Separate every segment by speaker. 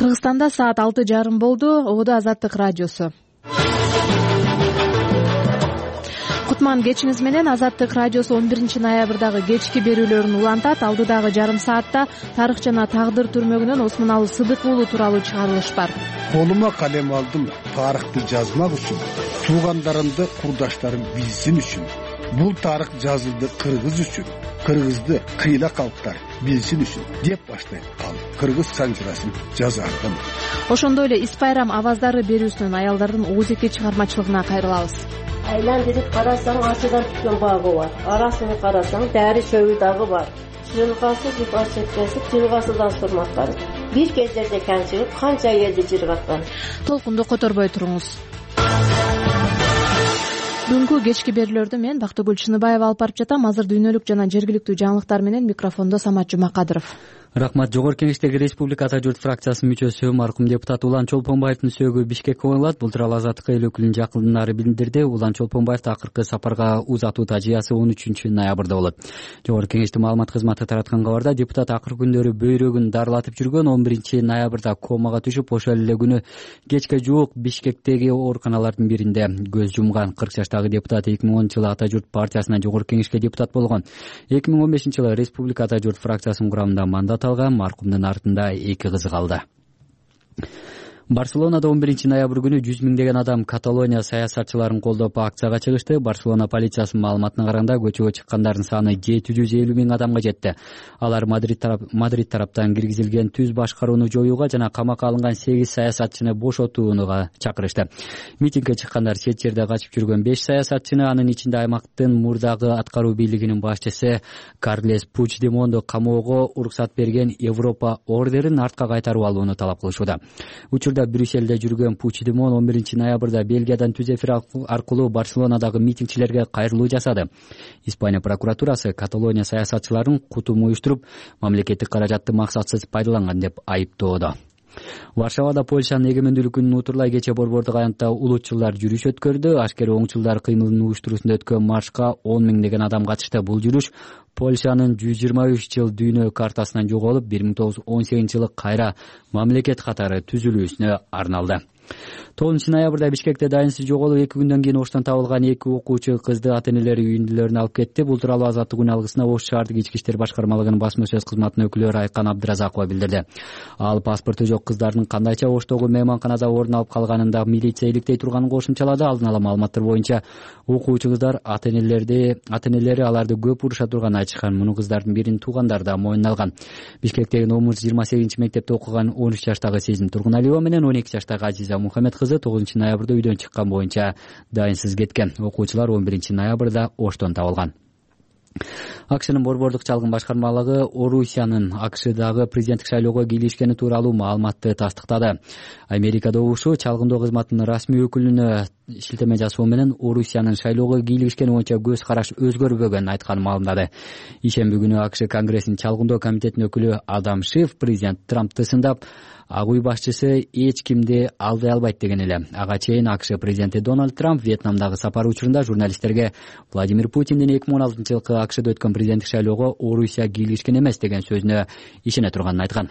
Speaker 1: Кыргызстанда саат 6:30 болду. Ободо Азаттык радиосу. Кутман кечиңиз менен. Азаттык радиосу 11-ноябрдагы кечки берүүлөрүн улантат. Алдыдагы жарым саатта тарых жана тагдыр түрмөгүнөн Осмоналы Сыдык уулу тууралуу чыгарылыш бар.
Speaker 2: Колума калем алдым тарыхты жазмак үчүн, туугандарымды, курдаштарым билсин үчүн. Бул тарых жазылды кыргыз үчүн, кыргызды кыйла калктар билсин үчүн деп баштайт ал кыргыз санжырасын жазардым.
Speaker 1: Ошондой эле Ис Байрам аваздары берүүсүнөн аялдардын оозеки чыгармачылыгына кайрылабыз.
Speaker 3: Айландырып карасаң, ачыдан түккөн багы бар. Арасын карасаң, дәри чөбү дагы бар. Жылгасы жыпар чеккесип, жылгасыдан сурматкан. Бир кездерде канчыгып, канча элди жыргаткан.
Speaker 1: Толкунду которбой туруңуз. Бүгүнкү кечки берүүлөрдү мен Бактыгүл Чыныбаева алып барып жатам. Азыр дүйнөлүк жана жергиликтүү жаңылыктар менен микрофондо Самат Жумакадыров.
Speaker 4: Рахмат. Жогорку Кеңештеги Республика Ата журт фракциясынын мүчөсү маркум депутат Улан Чолпонбаевдин сөөгү Бишкекке коюлат. Бул тууралуу Азаттык эл өкүлүнүн жакындары билдирди. Улан Чолпонбаевдин акыркы сапарга узатуу тажыясы 13-ноябрда болот. Жогорку Кеңештин маалымат кызматы тараткан кабарда депутат акыркы күндөрү бөйрөгүн дарылатып жүргөн. 11-ноябрда комага түшүп, ошол эле күнү кечке жуук Бишкектеги ооруканалардын биринде көз жумган. 40 жаштагы депутат 2010-жылы Ата журт партиясынан Жогорку Кеңешке депутат болгон. 2015-жылы Республика Ата журт фракциясынын курамында мандат алган. Маркумдун артында 2 кызы калды. Барселонада 11-ноябрь күнү 100 миңдеген адам Каталония саясатчыларын колдоп акцияга чыгышты. Барселона полициясынын маалыматына караганда көчөгө чыккандардын саны 750 миң адамга жетти. Алар Мадрид тараптан киргизилген түз башкарууну жоюуга жана камакка алынган 8 саясатчыны бошотууга чакырышты. Митингге чыккандар чет жерде качып жүргөн 5 саясатчыны, анын ичинде аймактын мурдагы аткаруу бийлигинин башчысы Карлес Пучдемонду камоого уруксат берген Европа ордерин артка кайтарып алууну талап кылышууда. Учурда Брюсселде жүргөн Пучдемон 11-ноябрда Бельгиядан түз эфир аркылуу Барселонадагы митингчилерге кайрылуу жасады. Испания прокуратурасы Каталония саясатчыларын кутум уюштуруп, мамлекеттик каражатты максатсыз пайдаланган деп айыптоодо. Варшавада Польшанын эгемендүүлүк күнүн утурлай кече борбордук аянтта улутчулдар жүрүш өткөрдү. Аскери оңчулдар кыймылынын уюштуруусунда өткөн маршка 10 миңдеген адам катышты. Бул жүрүш Польшанын 123 жыл дүйнө картасынан жоголуп, 1918-жылы кайра мамлекет катары түзүлүүсүнө арналды. 9-ноябрда Бишкекте дайынсыз жоголуп, 2 күндөн кийин оштон табылган 2 окуучу кызды ата-энелери үйүндөлөрүнө алып кетти. Бул тууралуу Азаттык күн алгысына Ош шаардык ички иштер башкармалыгынын басма сөз кызматынын өкүлү Айкан Абдыразакова билдирди. Ал паспорту жок кыздардын кандайча Оштогу мейманканада орун алып калганында милиция иликтей турганын кошумчалады. Алдын ала маалыматтар боюнча окуучулар ата-энелери аларды көп уруша турганын айтышкан. Муну кыздардын биринин туугандары да мойнуна алган. Бишкектеги номер 28-мектепте окуган 13 жаштагы Сезим Тургуналиева менен 12 жаштагы Азиза Мухаммед кызы 9-ноябрда үйдөн чыккан боюнча дайынсыз кеткен. Окуучулар 11-ноябрда Оштон табылган. АКШнын борбордук чалгын башкармалыгы Орусиянын АКШдагы президенттик шайлоого кийлишкени тууралуу маалыматты тастыктады. Америка добушу чалгындоо кызматынын расмий өкүлүнө шилтеме жасоо менен Орусиянын шайлоого кийлишкени боюнча көз караш өзгөрбөгөнүн айтканын маалымдады. Ишемби күнү АКШ Конгрессинин чалгындоо комитетинин өкүлү Адам Шиф президент Трампты сындап, Ак үй башчысы эч кимди алдай албайт деген эле. Ага чейин АКШ президенти Дональд Трамп Вьетнамдагы сапары учурунда журналисттерге Владимир Путиндин 2016-жылкы АКШда өткөн президенттик шайлоого Орусия кийлишкен эмес деген сөзүнө ишене турганын айткан.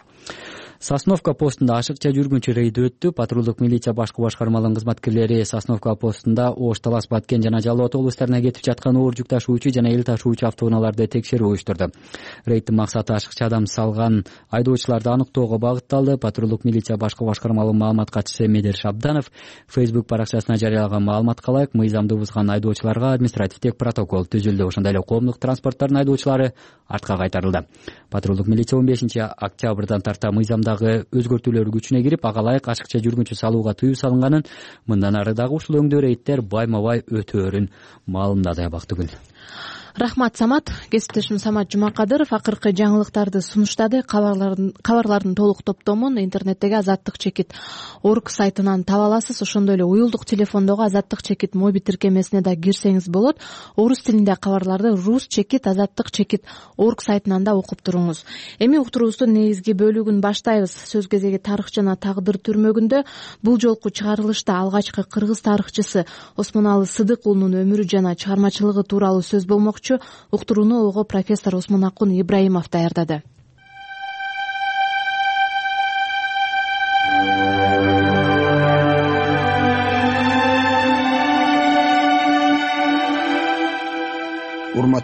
Speaker 4: Сосновка постунда ашыкча жүргүнчү рейд өттү. Патрулдук милиция башкы башкармалыгынын кызматкерлери Сосновка постунда Ош, Талас, Баткен жана Жалал Ата облустарына кетип жаткан оор жүк ташуучу жана эл ташуучу автоунааларды текшерүү уюштурду. Рейдтин максаты ашыкча адам салган айдоочуларды аныктоого багытталды. Патрулдук милиция башкы башкармалыгынын маалымат катчысы Медер Шабданов Facebook баракчасына жарыялаган маалыматка ылайык мыйзамды бузган айдоочуларга административдик протокол түзүлдү. Ошондой эле коомдук транспорттардын айдоочулары артка кайтарылды. Патрулдук милиция 15-октябрдан тарта мыйзамдагы өзгөртүүлөр күчүнө кирип, ага ылайык ашыкча жүргүнчү салууга тыюу салынганын, мындан ары дагы ушул өңдөө рейдтер байма-бай өтөөрүн маалымдады. Бактыгүл.
Speaker 1: Рахмат Самат. Кесиптешим Самат Жумакадыров акыркы жаңылыктарды сунуштады. Кабарлардын толук топтомун интернеттеги Азаттык чекит орг сайтынан таба аласыз. Ошондой эле уюлдук телефондогу Азаттык чекит моби тиркемесине да кирсеңиз болот. Орус тилинде кабарларды рус чекит Азаттык чекит орг сайтынан да окуп туруңуз. Эми уктуруубуздун негизги бөлүгүн баштайбыз. Сөз кезеги тарых жана тагдыр түрмөгүндө бул жолку чыгарылышта алгачкы кыргыз тарыхчысы Осмоналы Сыдык уулунун өмүрү жана чыгармачылыгы тууралуу сөз болмокчу. Уктурууну ого профессор Осмонакун Ибраимов даярдады.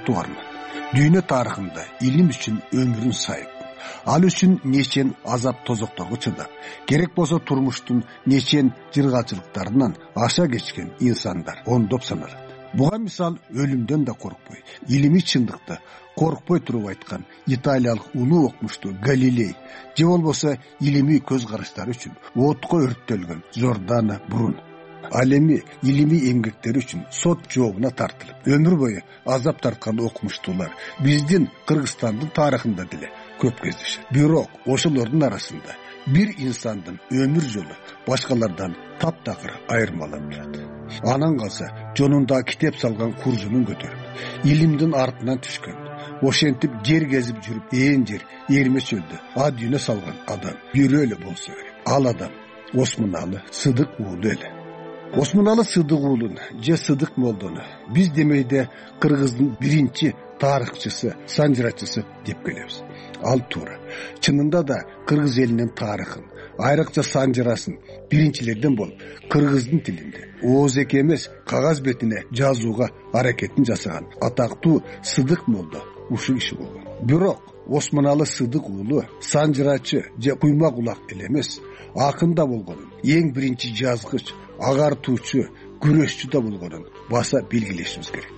Speaker 2: татуарман. Дүйнө тарыхында илим үчүн өмүрүн сайып, ал үчүн нечен азап тозокторго чыдап, керек болсо турмуштун нечен жыргалчылыктарынан аша кечкен инсандар ондоп саналат. Буга мисал өлүмдөн да коркпой, илимий чындыкты коркпой туруп айткан италиялык улуу окумуштуу Галилей же болбосо илимий көз караштары үчүн отко өрттөлгөн Жордано Бруно. Ал эми илимий эмгектери үчүн сот жообуна тартылып, өмүр бою азап тарткан окумуштуулар биздин Кыргызстандын тарыхында деле көп кездешет. Бирок ошолордун арасында бир инсандын өмүр жолу башкалардан таптакыр айырмаланып турат. Анан калса жонунда китеп салган куржунун көтөрүп, илимдин артынан түшкөн, ошентип жер кезип жүрүп жер эрме чөлдө а дүйнө салган адам бирөө эле болсо керек. Ал адам Осмоналы Сыдык уулу эле. Осмоналы Сыдык уулун же Сыдык молдону биз демейде Кыргыздын биринчи тарыхчысы, санжырачысы деп келебиз. Ал туура. Чынында да кыргыз элинин тарыхын, айрыкча санжырасын биринчилерден болуп, кыргыздын тилинде ооз-эки эмес кагаз бетине жазууга аракетин жасаган атактуу Сыдык молдо ушул киши болгон. Бирок Осмоналы Сыдык уулу санжырачы же куйма кулак эле эмес, акын да болгонун, эң биринчи жазгыч, агартуучу, күрөшчү да болгонун баса белгилешибиз керек.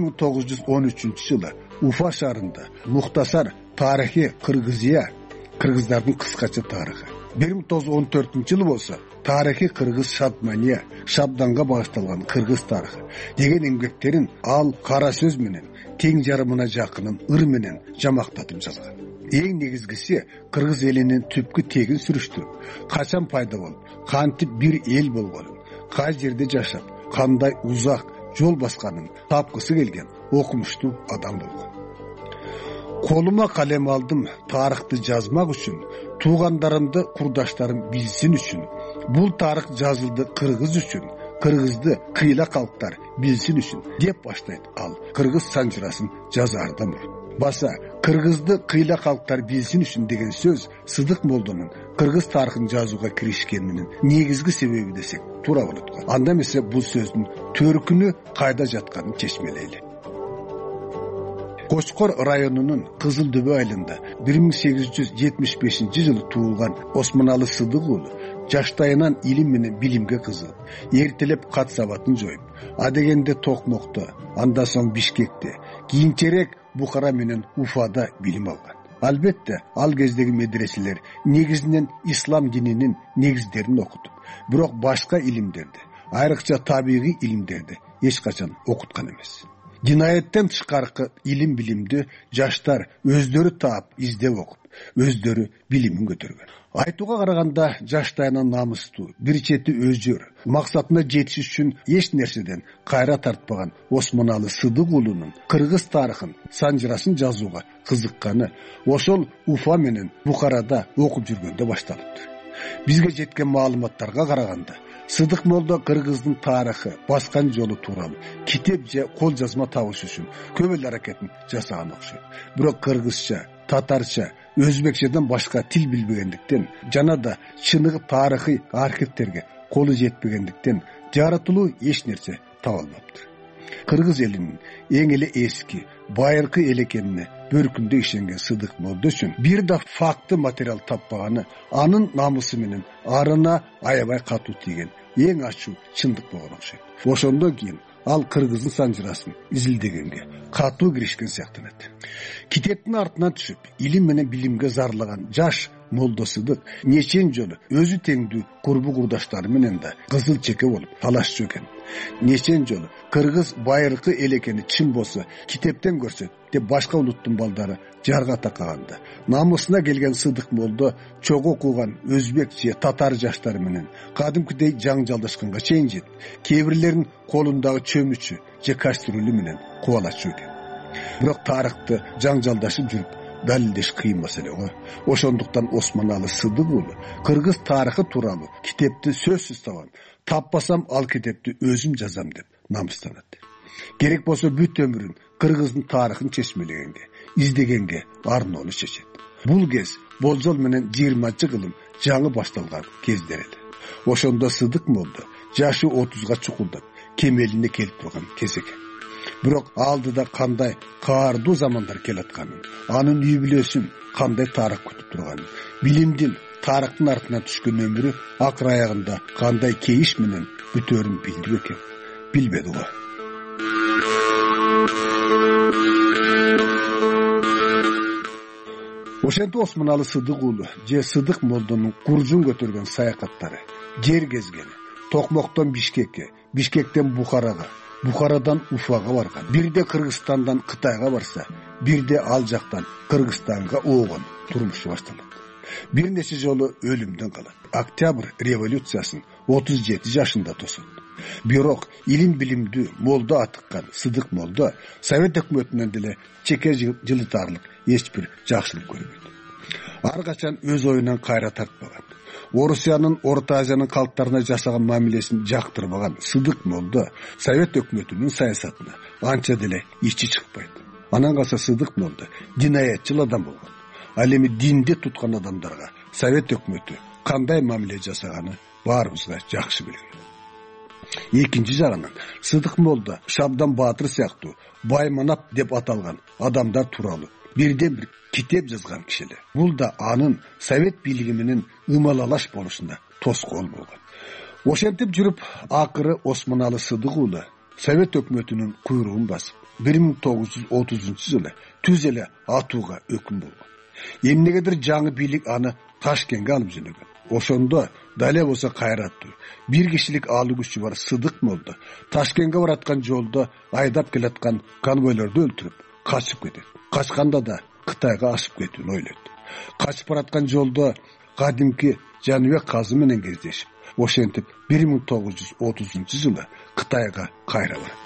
Speaker 2: 1913-жылы Уфа шаарында Мухтасар тарихи Кыргызия, кыргыздардын кыскача тарыхы. 1914-жылы болсо тарихи Кыргыз Шадмания, Шабданга багышталган кыргыз тарыхы деген эмгектерин ал кара сөз менен, тең жарымына жакынын ыр менен жамактатып жазган. Эң негизгиси кыргыз элинин түпкү тегин сүрүштүрүп, качан пайда болуп, кантип бир эл болгонун, кай жерде жашап, кандай узак жол басканын тапкысы келген окумуштуу адам болгон. Колума калем алдым тарыхты жазмак үчүн, туугандарымды, курдаштарым билсин үчүн. Бул тарых жазылды кыргыз үчүн, кыргызды кыйла калктар билсин үчүн деп баштайт ал кыргыз санжырасын жазаардан мурун. Баса кыргызды кыйла калктар билсин үчүн деген сөз Сыдык молдонун кыргыз тарыхын жазууга киришкенинин негизги себеби десек туура болот го. Анда эмесе бул сөздүн төркүнү кайда жатканын чечмелейли. Кочкор районунун Кызыл Дөбө айылында 1875-жылы туулган Осмоналы Сыдык уулу жаштайынан илим менен билимге кызыгып, эртелеп кат сабатын жоюп, адегенде Токмокто, андан соң Бишкекте, кийинчерээк Бухара менен Уфада билим алган. Албетте, ал кездеги медреселер негизинен ислам дининин негиздерин окутуп, бирок башка илимдерди, айрыкча табигый илимдерди эч качан окуткан эмес. Динаяттан тышкаркы илим билимди жаштар өздөрү таап, издеп окуп, өздөрү билимин көтөргөн. Айтууга караганда жаштайынан намыстуу, бир чети өзөр, максатына жетиш үчүн эч нерседен кайра тартпаган Осмоналы Сыдык уулунун кыргыз тарыхын, санжырасын жазууга кызыкканы ошол Уфа менен Бухарада окуп жүргөндө башталыптыр. Бизге жеткен маалыматтарга караганда Сыдык молдо кыргыздын тарыхы, баскан жолу тууралуу китеп же кол жазма табыш үчүн көп эл аракетин жасаган окшойт. Бирок кыргызча, татарча, өзбекчеден башка тил билбегендиктен жана да чыныгы тарыхый архивтерге колу жетпегендиктен жаратылуу эч нерсе таба албаптыр. Кыргыз элинин эң эле эски, байыркы эл экенине бөркүндө ишенген Сыдык молдо үчүн бир да факты материал таппаганы анын намысы менен арына аябай катуу тийген эң ачуу чындык болгон окшойт. Ошондон кийин ал кыргыздын санжырасын изилдегенге катуу киришкен сыяктанат. Китептин артынан түшүп, илим менен билимге зарлаган жаш молдо Сыдык нечен жолу өзү теңдүү курбу курдаштары менен да кызыл чеке болуп талашчу экен. Нечен жолу кыргыз байыркы эл экени чын болсо китептен көрсөт деп башка улуттун балдары жарга такаганда, намысына келген Сыдык молдо чогуу окуган өзбек же татар жаштары менен кадимкидей жаңжалдашканга чейин жетип, кээ бирлерин колундагы чөмүчү же кастрюлю менен кубалачу экен. Бирок тарыхты жаңжалдашып жүрүп далилдеш кыйын маселе го. Ошондуктан Осмоналы Сыдык уулу кыргыз тарыхы тууралуу китепти сөзсүз табам, таппасам ал китепти өзүм жазам деп намыстанат. Керек болсо бүт өмүрүн кыргыздын тарыхын чечмелегенге, издегенге арноолу чечет. Бул кез болжол менен 20-кылым жаңы башталган кездер эле. Ошондо Сыдык молдо жашы 30-га чукулдап, кемелине келип турган кез экен. бирок алдыда кандай каардуу замандар келатканын, анын үй бүлөсүн кандай тарых күтүп турганын, билимдин тарыхтын артынан түшкөн өмүрү акыр аягында кандай кейиш менен бүтөөрүн билди бекен? Билбеди го. Ошентип Осмоналы Сыдык уулу же Сыдык молдонун куржун көтөргөн саякаттары, жер кезгени, Токмоктон Бишкекке, Бишкектен Бухарага, Бухарадан Уфага барган. Бирде Кыргызстандан Кытайга барса, бирде ал жактан Кыргызстанга оогон турмушу башталат. Бир нече жолу өлүмдөн калат. Октябрь революциясын 37 жашында тосот. Бирок илим билимдүү молдо атыккан Сыдык молдо Совет өкмөтүнөн деле чеке жылытарлык эч бир жакшылык көрбөйт. Ар качан өз оюнан кайра тартпаган, Орусиянын Орто Азиянын калктарына жашаган мамилесин жактырбаган Сыдык молдо Совет өкмөтүнүн саясатына анча деле ичи чыкпайт. Анан калса Сыдык молдо динаятчыл адам болгон. Ал эми динди туткан адамдарга Совет өкмөтү кандай мамиле жасаганы баарыбызга жакшы билген. Экинчи жагынан Сыдык молдо Шабдан Баатыр сыяктуу Байманап деп аталган адамдар тууралуу бирден бир китеп жазган кишилер. Бул да анын Совет бийлиги менен ымалалаш болушуна тоскоол болгон. Ошентип жүрүп, акыры Осмоналы Сыдык уулу Совет өкмөтүнүн куйругун басып, 1930-жылы түз эле атууга өкүм болгон. Эмнегедир жаңы бийлик аны Ташкентке алып жөнөгөн. Ошондо дале болсо кайраттуу бир кишилик алуу күчү бар Сыдык молдо Ташкентке бараткан жолдо айдап келаткан конвойлорду өлтүрүп качып кетет. Качканда да Кытайга ашып кетүүнү ойлойт. Качып бараткан жолдо кадимки Жаныбек казы менен кездешип, ошентип 1930-жылы Кытайга кайра барат.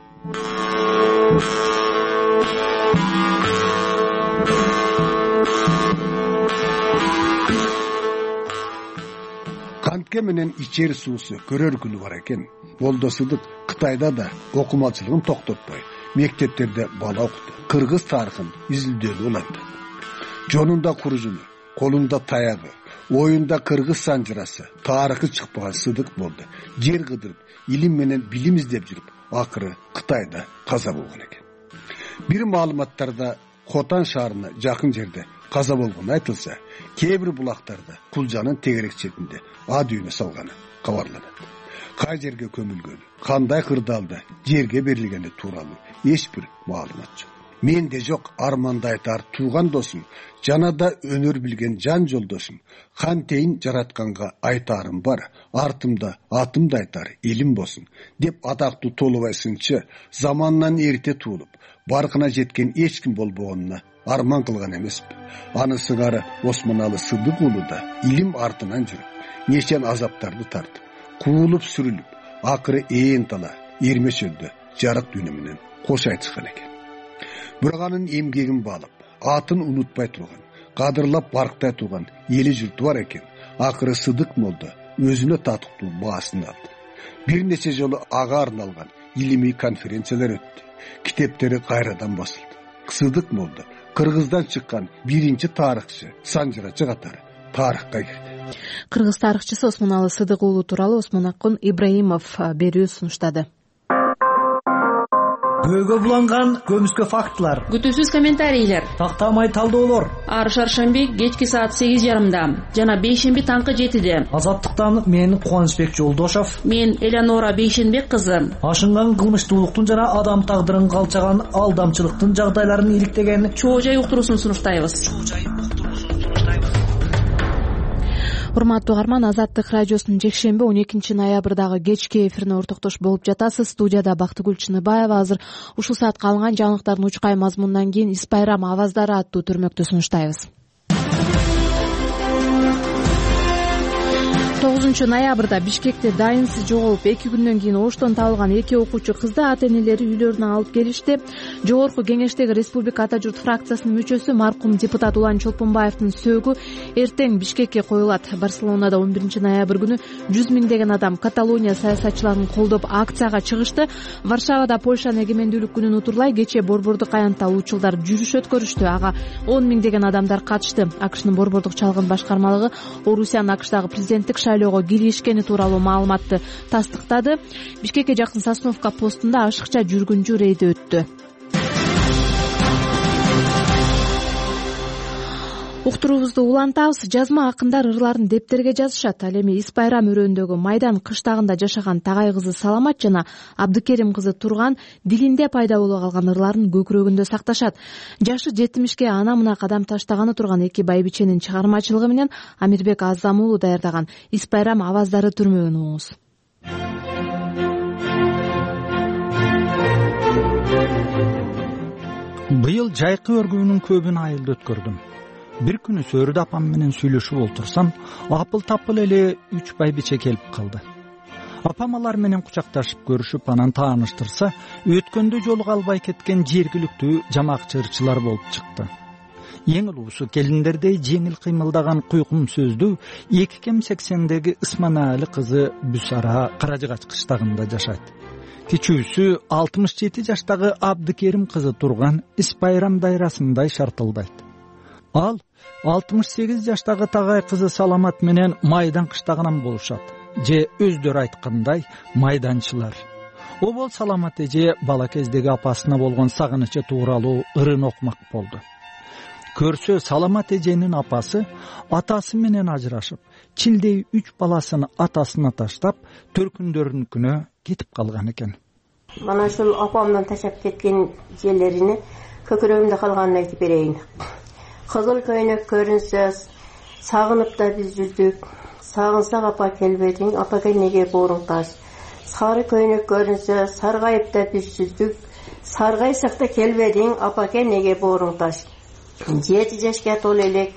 Speaker 2: Кантке менен ичер суусу көрөр күнү бар экен. Молдо Сыдык Кытайда да окумачылыгын токтотпой, мектептерде бала окуту, кыргыз тарыхын изилдөөнү улантты. Жонунда куржуну, колунда таягы, оюнда кыргыз санжырасы, тарыхы чыкпаган Сыдык молдо жер кыдырып, илим менен билим издеп жүрүп, акыры Кытайда каза болгон экен. Бир маалыматтарда Хотан шаарына жакын жерде каза болгону айтылса, кээ бир булактарда Кулжанын тегерек четинде а дүйнө салганы кабарланат. Кай жерге көмүлгөнү, кандай кырдаалда жерге берилгени тууралуу эч бир маалымат жок. Менде жок арманды айтар тууган досум, жанада өнөр билген жан жолдошум, кантейин жаратканга айтарым бар, артымда атымды айтар элим болсун деп атактуу Толубай сынчы замандан эрте туулуп, баркына жеткен эч ким болбогонуна арман кылган эмеспи. Аны сыңары Осмоналы Сыдык уулу да илим артынан жүрүп, нечен азаптарды тартып, куулуп сүрүлүп, акыры ээн тала эрме чөлдө жарык дүйнө менен кош айтышкан экен. Бирок анын эмгегин баалап, атын унутпай турган, кадырлап барктай турган эли журту бар экен. Акыры Сыдык молдо өзүнө татыктуу баасын алды. Бир нече жолу ага арналган илимий конференциялар өттү. Китептери кайрадан басылды. Сыдык молдо Кыргыздан чыккан биринчи тарыхчы, санжырачы катары тарыхка кирди.
Speaker 1: Кыргыз тарыхчысы Осмоналы Сыдык уулу тууралуу Осмонакун Ибраимов берүү сунуштады.
Speaker 5: Көйгө буланган көмүскө фактылар,
Speaker 6: күтүүсүз комментарийлер,
Speaker 5: тактамай талдоолор.
Speaker 6: Ар шаршемби кечки саат 8:30 жана бейшемби таңкы 7:00.
Speaker 5: Азаттыктан мен Кубанычбек Жолдошов,
Speaker 6: мен Элеонора Бейшенбек кызы.
Speaker 5: Ашынган кылмыштуулуктун жана адам тагдырын калчаган алдамчылыктын жагдайларын иликтеген
Speaker 6: Чоо жай уктуруусун сунуштайбыз.
Speaker 1: Урматтуу угарман, Азаттык радиосунун жекшемби 12 ноябрдагы кечки эфирине ортоктош болуп жатасыз. Студияда Бактыгүл Чыныбаева. Азыр ушул саатка алынган жаңылыктардын учкай мазмунунан кийин Ис байрам аваздары аттуу төрмөктү сунуштайбыз. 9 ноябрда Бишкекте дайынсыз жоголуп 2 күндөн кийин оштон табылган 2 окуучу кызды ата-энелери үйлөрүнө алып келишти. Жогорку Кеңештеги Республика Ата журт фракциясынын мүчөсү маркум депутат Улан Чолпонбаевдин сөөгү эртең Бишкекке коюлат. Барселонада 11 ноябрь күнү 100 миңдеген адам Каталония саясатчыларын колдоп акцияга чыгышты. Варшавада Польшанын эгемендүүлүк күнүн утурлай кече Борбордук аянтта учулдар жүрүш өткөрүштү. Ага 10 миңдеген адамдар катышты. АКШнын Борбордук чалгын башкармалыгы Орусиянын АКШдагы президенттик шайлоого киришкени тууралуу маалыматты тастыктады. Бишкекке жакын Сосновка постунда ашыкча жүргүнчү рейди өттү. Уктуруубузду улантабыз. Жазма акындар ырларын дептерге жазышат. Ал эми Ис Байрам өрөөндөгү Майдан кыштагында жашаган Tagay кызы Саламат жана Абдыкерим кызы Турган дилинде пайда боло калган ырларын көкүрөгүндө сакташат. Жашы 70-ке ана-мына кадам таштаганы турган эки байбиченин чыгармачылыгы менен Амирбек Азам уулу даярдаган Ис Байрам аваздары түрмөгүн угуңуз.
Speaker 7: Быйыл жайкы өргүүнүн көбүн айылда өткөрдүм. Бир күнү Сөрүд апам менен сүйлөшүп олтурсам, апыл-тапыл эле 3 байбиче келип калды. Апам алар менен кучакташып көрүшүп, анан тааныштырса, өткөндө жолуга албай кеткен жергиликтүү жамакчырчылар болуп чыкты. Эң улуусу келиндердей жеңил кыймылдаган куйкум сөздүү 2Кем80деги Ысманали кызы Бүсара Каражыгач кыштагында жашайт. Кичүүсү 67 жаштагы Абдыкерим кызы Турган Ис Байрам дайрасындай шартылдайт. Ал 68 жаштагы Tagay кызы Саламат менен Майдан кыштагынан болушат. Же өздөрү айткандай майданчылар. Обол Саламат эже бала кездеги апасына болгон сагынычы тууралуу ырын окумак болду. Көрсө Саламат эженин апасы атасы менен ажырашып, чилдей 3 баласын атасына таштап, төркүндөрүнүкүнө кетип калган экен.
Speaker 3: Мана ушул апамдан ташап кеткен жерлерини көкүрөгүмдө калганын айтып берейин. Кызыл көйнөк көрүнсө, сагынып да биз жүрдүк. Сагынсак апа келбедиң, апага неге бооруң таш. Сары көйнөк көрүнсө, саргайып да биз жүрдүк. Саргайсак да келбедиң, апага неге бооруң таш. 7 жашка толо элек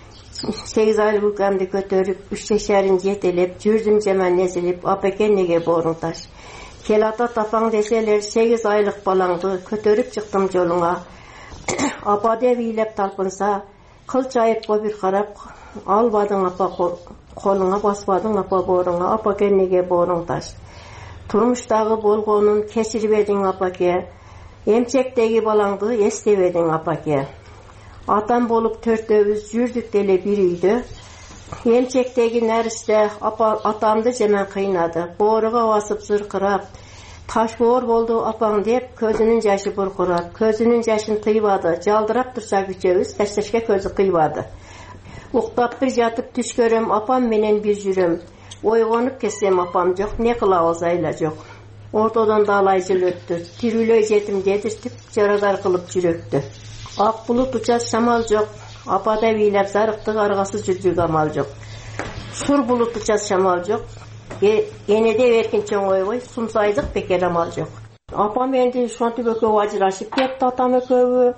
Speaker 3: 8 айлык укамды көтөрүп, 3 жашарын жетелеп, жүрдүм жаман эзилип, апага неге бооруң таш. Кел ата тапаң деселер, 8 айлык балаңды көтөрүп чыктым жолуңа. Апа деп ыйлап талпынса, кылч айыпка бир карап, албадың апа колуңа, баспадың апа бооруңа, апаке неге бооруң таш. Турмуштагы болгонун кечирбедиң апаке, эмчектеги балаңды эстебедиң апаке. Атам болуп төртөөбүз жүрдүк деле бир үйдө. Эмчектеги нәристе атамды жаман кыйнады, бооруга басып зыркырап, таш боор болду апаң деп көзүнүн жашы буркурап, көзүнүн жашын тыйбады, жалдырап турса күчөбүз, ташташка көзү кыйбады. Уктап бир жатып түш көрөм, апам менен бир жүрөм. Ойгонуп кетсем апам жок, не кылабыз айла жок. Ортодон далай жыл өттү, тирүүлөй жетим дедиртип, жарадар кылып жүрөктү. Ак булут учат шамал жок, апада бийлеп зарыктык аргасы жүрдүк амал жок. Сур булут учат шамал жок, энеде эркин чоң ойбой, сумсайдык бекер амал жок. Апам энди ушонтип экөө ажырашып кетти, атам экөө.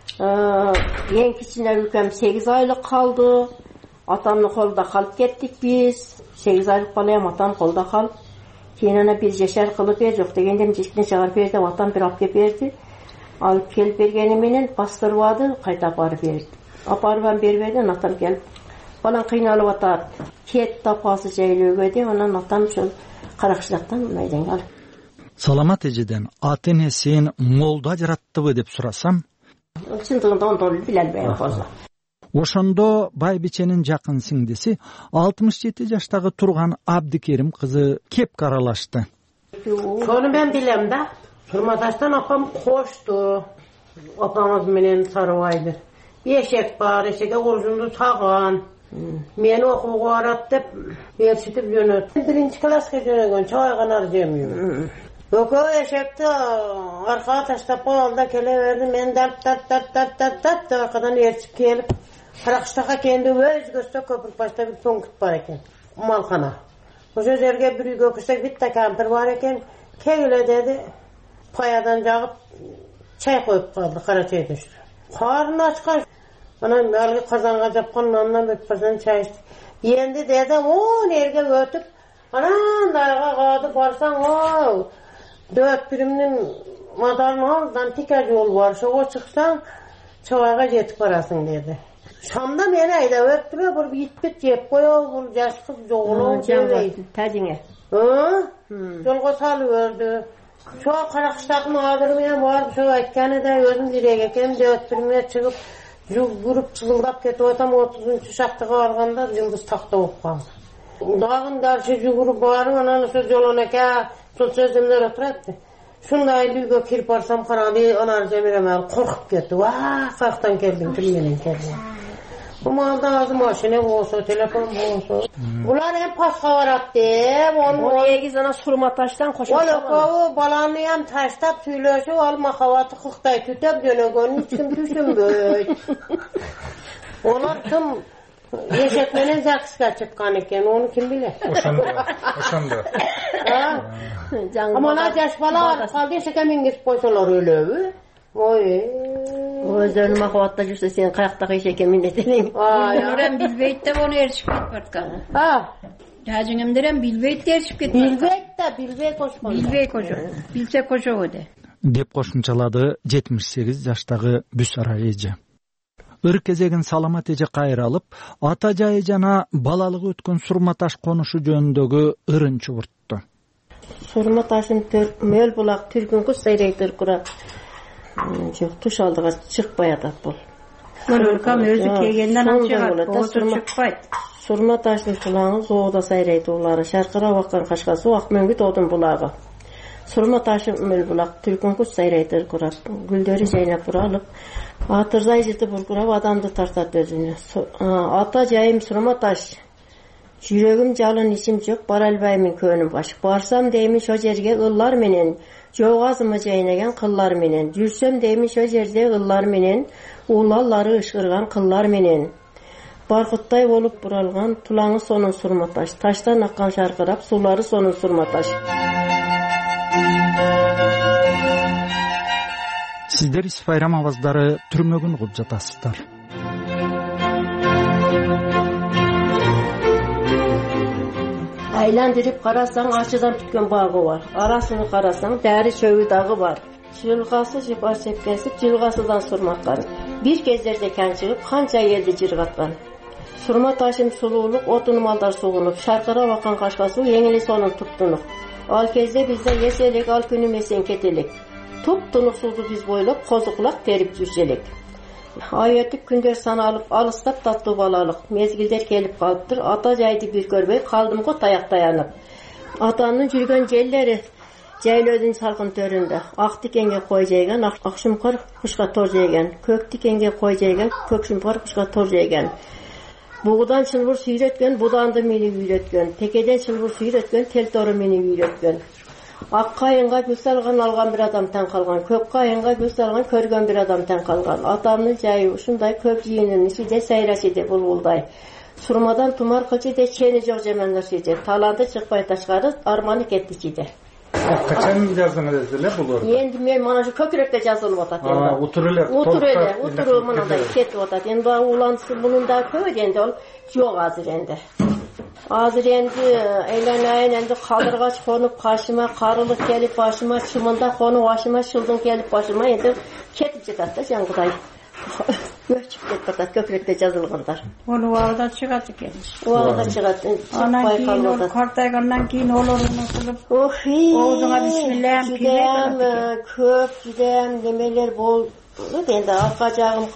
Speaker 3: Эң кичине укам 8 айлык калды. Атамдын колунда калып кеттик биз. 8 айлык балам атам колунда калып. Кийин ана 1 жашар кылып жок дегенде жешкин чыгарып берди, атам бир алып келип берди. Алып келип бергени менен бастырбады, кайта апарып берди. Апарып бербеди, атам келип балаң кыйналып атат. Кетти апасы жайлөөгө деп, анан атам ошол Каракчылактан майданга алып.
Speaker 7: Саламат эжеден ата энесин молдо ажыраттыбы деп сурасам,
Speaker 3: чындыгында ондон биле албайм болсо.
Speaker 7: Ошондо байбиченин жакын сиңдиси 67 жаштагы Турган Абдыкерим кызы кеп каралашты.
Speaker 8: Сону мен билем да. Турматаштан апам кошту. Апамыз менен Сарыбайды. Эшек бар, эшекке куржунду таган. Мени окууга барат деп ээрчитип жөнөт. 1-класска жөнөгөн чайганар жемейм. Экөө эшекти аркага таштап алда келе берди. Мен тап аркадан ээрчип келип, Каракчылакка келди, өзгөстө көпүрк башта бир пункт бар экен. Малкана. Ошол жерге бир үйгө кирсек, битте кампир бар экен. Келе деди, паядан жагып чай коюп калды, кара чай түштү. Карны ачкан. Анан алгы казанга жапкан нандан бет башынан чай ичти. Энди деди, о, нерге өтүп, анан дайга кады барсаң, дөт биримдин мадарынын алдынан тика жол бар, ошого чыксаң, чабайга жетип барасың деди. Шамда мени айдап өттүбө, бул итпет жеп коёбу, бул жаш кыз жоголоо жебейт.
Speaker 3: Тажиңе.
Speaker 8: Жолго салып өрдү. Шо Каракчылактын адыры менен барып, шо айтканы да өзүм дирек экем, дөт бириме чыгып, жүгүрүп чыгылдап кетип атам, 30-шактыга барганда жылдыз такта болуп калды. Dağındarşı жүгүрүп барып анан ошо жолон эке сол сөзүмдөр отурат. Шундай үйгө кирип барсам карады, анан жемиремел коркуп кетти. Каяктан келдиң, ким менен келдиң? Bu malda azı maşine olsa, telefon olsa. Bunlar hep paska varak deyip, onu egizana surma taştan koşarsa bana. O balanı hem taştap söylüyorsa, alma havatı kıhtay tütep dönegönü, hiç kim düşünmüyor. Onlar kim yeşetmenin zakıska çıkan eken, onu kim bilir?
Speaker 7: Oşandı.
Speaker 8: Ama ona yaş bala kaldı, şekemin koysalar öyle.
Speaker 3: Özlerini mahvatta жүрсе сен каяктагы иш экенин этелең.
Speaker 9: Нурем билбейт деп onu erişip кетпаткан. Жажыңымдерем билбейт деп erişip кетпаткан.
Speaker 8: Билбейт кошкон.
Speaker 9: Билбей кошо. Билсе кошо де.
Speaker 7: Деп кошумчалады 78 жаштагы Бүсара эже. Ыр кезегин Саламат эже кайра алып, ата жайы жана балалыгы өткөн Сурматаш конушу жөнүндөгү ырын чубуртту.
Speaker 3: Сурматашын мөл булак түргүн кыз сайрайтыр кура. Жоқ, туш алдыға шықпай атат бұл.
Speaker 9: Өлкам өзі келгенден анчыгат, болсо шықпайт.
Speaker 3: Сурматаштын сулаңы зоуда сайрайт улары, шаркыра ваккан кашкасы Акмөңгүт одун булагы. Сурматашы мөл булак түркүн куш сайрайтыр курат, гүлдөрү жайнап буралып, атырзай жыты буркурап адамды тартат өзүнө. Ата жайым Сурматаш. Жүрөгүм жалын ишим жок, бара албаймын көнүм баш. Барсам деймин шо жерге ыллар менен, жок азымы жайнаган кыллар менен. Жүрсөм деймин шо жерде ыллар менен, уулалары ышкырган кыллар менен. Баркыттай болуп буралган тулаңы сонун Сурматаш. Таштан аккан шаркырап, сулары сонун Сурматаш.
Speaker 7: Сиздер Исфайрам аваздары түрмөгүн угуп жатасыздар.
Speaker 3: Айландырып карасаң, ачыдан түткөн багы бар. Арасын карасаң, дәри чөбү дагы бар. Жылгасы жыпар сепкенсип, жылгасыдан сурмаккан. Бир кездерде чыгып, канча элди жыргаткан. Сурматашым сулуулук, отун малдар сугунуп, шаркыра баккан кашкасу эң эле сонун туптунук. Ал кезде бизде эселик, ал күнү месен кетелик. Туп-тунук сууду биз бойлоп, козуклак терип жүрчелик. Ай өтүп күндөр саналып, алыстап таттуу балалык. Мезгилдер келип калыптыр, ата жайды бир көрбөй калдым го таяк таянып. Атанын жүргөн жерлери жайлоодун салкын төрүндө. Ак тикенге кой жейген, ак шумкар кушка тор жейген. Көк тикенге кой жейген, көк шумкар кушка тор жейген. Бугудан чылбыр сүйрөткөн, буданды мени үйрөткөн. Текеден чылбыр сүйрөткөн, тел тору мени үйрөткөн. Ак кайынга гүл салган алган бир адам таң калган, көк кайынга гүл салган көргөн бир адам таң калган. Атамдын жайы ушундай, көп жыйынын ичиде сайрашиде булбулдай. Сурмадан тумар кылчыде, чени жок жемендерсиде. Таланты чыкпай ташкары, арманы кетти ичиде.
Speaker 7: Качан жаздыңыз эле булар?
Speaker 3: Энди мен мана көкүрөккө жазылып атат энди. Утуру мындай кетип атат. Энди улантысы мунун да көп энди ол жок азыр энди. Азыр энди эйланайын энди калдыргач конуп кашыма, карылык келип башыма, чымында конуп башыма, шылдың келип башыма энди кетип жатат да жаңгыдай. Өчүп кетип атат көкүрөккө жазылгандар.
Speaker 9: Onu убагында чыгат экен.
Speaker 3: Убагында чыгат.
Speaker 9: Анан кийин ол картайгандан кийин олорун утулуп, оозуңа бисмиллах кийип
Speaker 3: көп жудем немелер болду. Энди арка жагым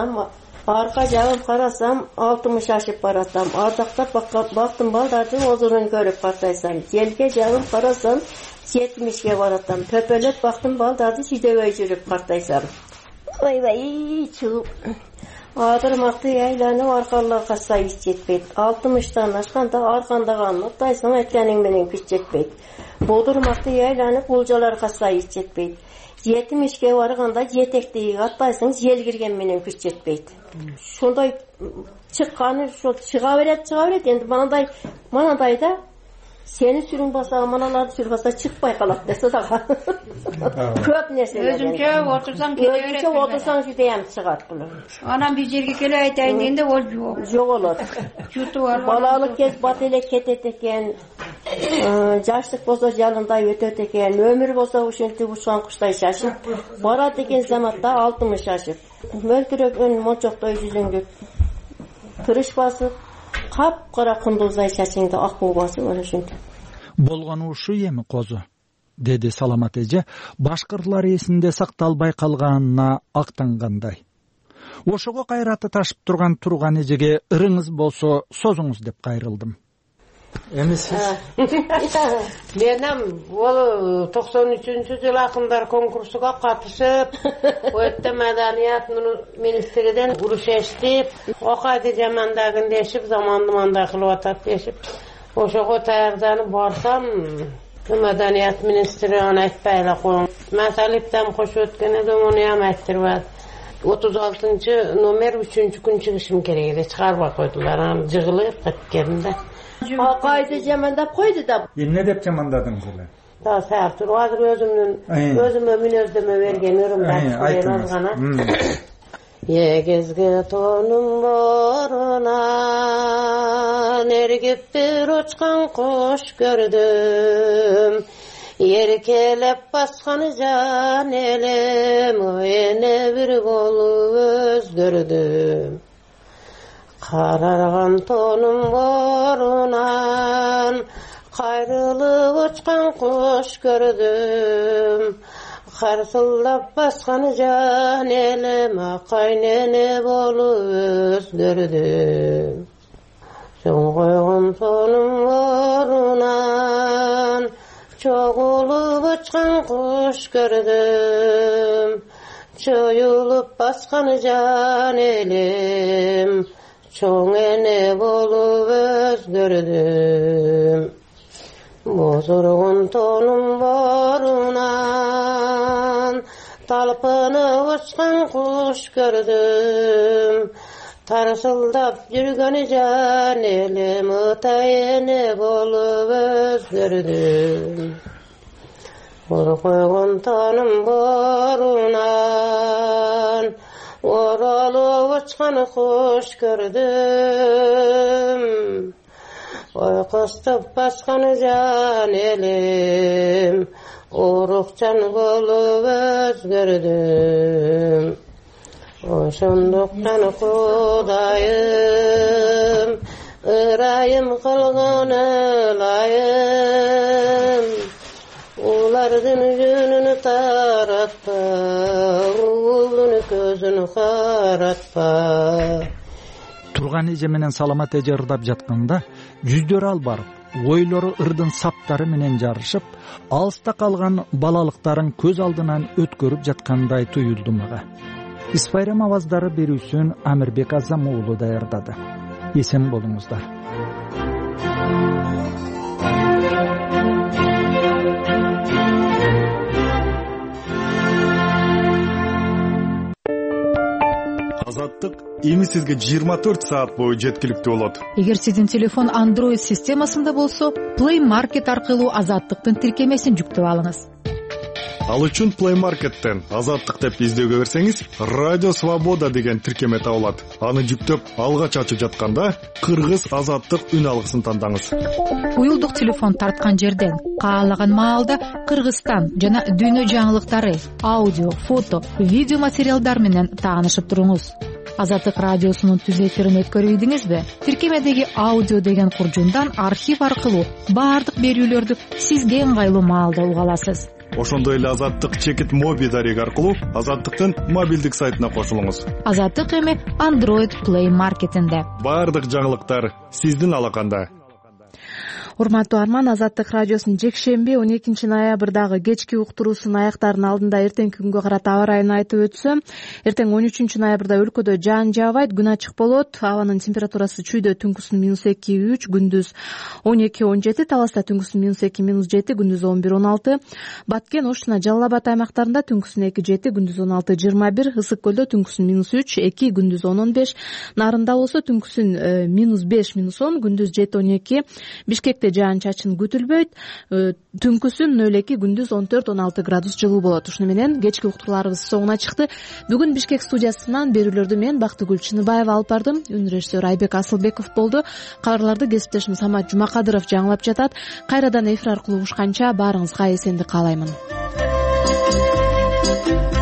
Speaker 3: карасам, 60 ашып баратам. Ардактап бактым балдарды озурун көрүп картайсам. Желге жагым карасам, 70ге баратам. Төпөлөп бактым балдарды жидебей жүрүп картайсам. Ой, чыгып. Адырмакты айланып аркаларга сайыс жетпейт. 60тан ашканда аркандаган атайсың айтканың менен күч жетпейт. Бодурмакты айланып булжаларга сайыс жетпейт. 70ге барганда жетекти атайсың жел кирген менен күч жетпейт. Шундай чыкканы ошо чыга берет. Энди манандай да сени сүрүң баса, маналарды сүрүп баса чыкпай калат десе дагы. Көп нерсе.
Speaker 9: Өзүнчө
Speaker 3: отурсаң жудем чыгат бул.
Speaker 9: Анан бир жерге келе айтайын дегенде ол жок.
Speaker 3: Жоголот.
Speaker 9: Жутуп алып.
Speaker 3: Балалык кез бат эле кетет экен. Жаштык болсо жалындай өтөт экен. Өмүр болсо ушинтип учкан куштай шашып, барат экен заматта 60 ашып. Мөлтүрөгөн мончоктой жүзүңдү кырыш басып, кап-кара кундуздай чачыңды ак буу басып ana ушинтип.
Speaker 7: Болгону ушу эми козу, деди Саламат эже, башкырлар эсинде сакталбай калганына актангандай. Ошого кайраты ташып турган эжеге ырыңыз болсо созуңуз деп кайрылдым. эми сиз
Speaker 8: менен бул 93-жылы акындар конкурсуга катышып, өтө маданият министриден уруш эстип, окайды жамандагын дешип, заманды мындай кылып атат дешип, ошого даярданып барсам, маданият министри аны айтпай эле коюң. Масалиптен кошуп өткөн эдим, муну ham айттырбады. 36-номер 3-күн чыгышым керек эле, чыгарбай койдулар. Аны жыгылып кеткеним да. Окайды жамандап койду да.
Speaker 7: Эмне деп жамандадыңыз эле?
Speaker 8: Да, саат туруп азыр өзүмө мүнөздөмө бергеним гана. Егизге тонум борунан эргип бир учкан кош көрдүм. Еркелеп баскан жан элем, эне бир болуп өзгөрдүм. Карарган тонум борунан кайрылып учкан кош көрдүм. Карсылдап баскан жан элем, акайнене болуп өзгөрдүм. Чоң койгон тонум борунан чогулуп учкан кош көрдүм. Чоюлуп баскан жан элем, чоң эне болуп өзгөрдүм. Бозоргон тонум борунан талпынып учкан кош көрдүм. Тарсылдап жүргөн жан элем, эне болуп өзгөрдүм. Койгон тонум борунан оролуп учкан кош көрдүм. Ойкоступ баскан жан элем, урукчан болуп өзгөрдүм. Ошондуктан Кудайым, ырайым кылган ылайым. Улардын жүнүн таратпа, уулдун көзүн каратпа.
Speaker 7: Турган эже менен Саламат эже ырдап жатканда жүздөрү албарып, ойлору ырдын саптары менен жарышып, алыста калган балалыктарын көз алдынан өткөрүп жаткандай туюлду мага. Исфайрам аваздары берүүсүн Амирбек Азам уулу даярдады. Эсен болуңуздар.
Speaker 10: Азаттык эми сизге 24 саат бою жеткиликтүү болот.
Speaker 11: Эгер сиздин телефон Android системасында болсо, Play Market аркылуу Азаттыктын тиркемесин жүктөп алыңыз.
Speaker 10: Ал үчүн Play Market'тен Азаттык деп издөөгө берсеңиз, Радио Свобода деген тиркеме табылат. Аны жүктөп, алгач ачып жатканда Кыргыз Азаттык үн алгысын тандаңыз.
Speaker 11: Уюлдук телефон тарткан жерден каалаган маалда Кыргызстан жана дүйнө жаңылыктары, аудио, фото, видео материалдар менен таанышып туруңуз. Азаттык радиосунун түз эфирин өткөрүп ийдиңизби? Тиркемедеги аудио деген куржундан архив аркылуу баардык берүүлөрдү сизге ыңгайлуу маалда уга аласыз.
Speaker 10: Ошондой эле Азаттык чекит моби дареги аркылуу Азаттыктын мобилдик сайтына кошулуңуз.
Speaker 11: Азаттык эми Android Play Market'инде.
Speaker 10: Баардык жаңылыктар сиздин алаканда.
Speaker 1: Урматтуу Арман, Азаттык радиосунун жекшемби 12 ноябрдагы кечки уктуруусунун аяктарынын алдында эртеңки күнгө карата аба ырайын айтып өтсөм, эртең 13 ноябрда өлкөдө жаан жаабайт, күн ачык болот. Абанын температурасы чүйдө түнкүсүн -2-3, күндүз 12-17, Таласта түнкүсүн -2-7, күндүз 11-16, Баткен, Ош жана Жалал Абад аймактарында түнкүсүн 2-7, күндүз 16-21, Ысык көлдө түнкүсүн -3-2, күндүз 10-15, Нарында болсо түнкүсүн -5-10, күндүз 7-12, Бишкекте жаан чачын күтүлбөйт, түнкүсүн 0-2, күндүз 14-16 градус жылуу болот. Ушуну менен кечки уктурууларыбыз соңуна чыкты. Бүгүн Бишкек студиясынан берүүлөрдү мен Бактыгүл Чыныбаева алып бардым. Үн режиссер Айбек Асылбеков болду. Кабарларды кесиптешим Самат Жумакадыров жаңылап жатат. Кайрадан эфир аркылуу угушканча баарыңызга эсендик каалаймын.